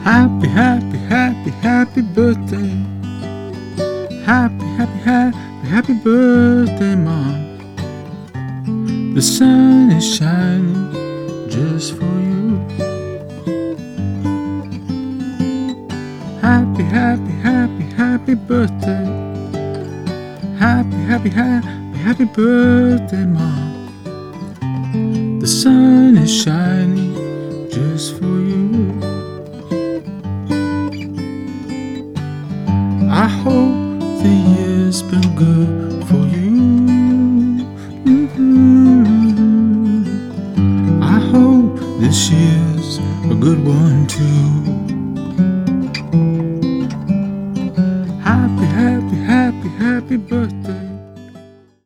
Happy, happy, happy, happy birthday. Happy, happy, happy, happy birthday, Mom. The sun is shining just for you. Happy, happy, happy, happy birthday. Happy, happy, happy, happy birthday, Mom. The sun is shining just for you. I hope the year's been good for you. I hope this year's a good one too.